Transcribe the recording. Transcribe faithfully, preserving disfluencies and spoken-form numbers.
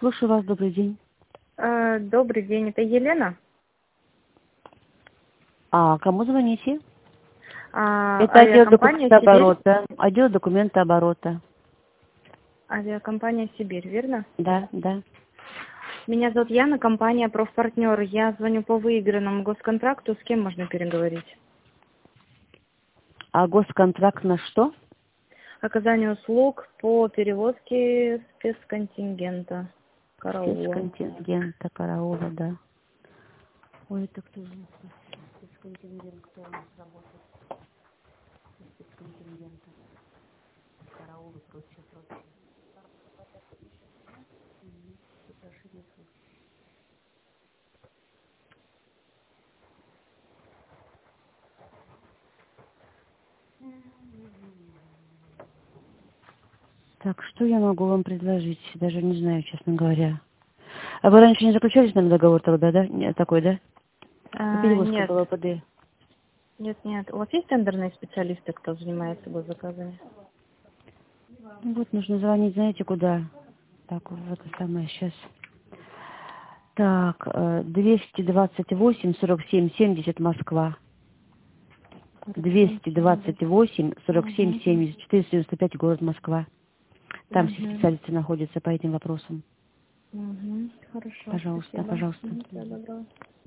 Слушаю вас, добрый день. Э, Добрый день, это Елена. А кому звоните? А, Это отдел авиакомпания «Сибирь». документооборота. Отдел документооборота. Авиакомпания «Сибирь», верно? Да, да. Меня зовут Яна, компания «Профпартнер». Я звоню по выигранному госконтракту. С кем можно переговорить? А госконтракт на что? Оказание услуг по перевозке спецконтингента караула. Спецконтингента караула, да. Ой, это кто же у нас спецконтингент, кто у нас работает? Спецконтингента, караулы, прочее, прочее. Мгм. Расширение служб. Так, что я могу вам предложить? Даже не знаю, честно говоря. А вы раньше не заключали с нами договор тогда, да? Нет, такой, да? По А, перевозке нет, было ПД. нет, нет. У вас есть тендерные специалисты, кто занимается госзаказами? Ну вот, нужно звонить, знаете, куда? Так, вот это самое, сейчас. Так, э, двести двадцать восемь сорок семь семьдесят Москва. двести двадцать восемь сорок семь Угу. семьдесят четыреста девяносто пять город Москва. Там все Угу. специалисты находятся по этим вопросам. Угу. Хорошо, Пожалуйста, спасибо. пожалуйста. Мгм. Всего доброго.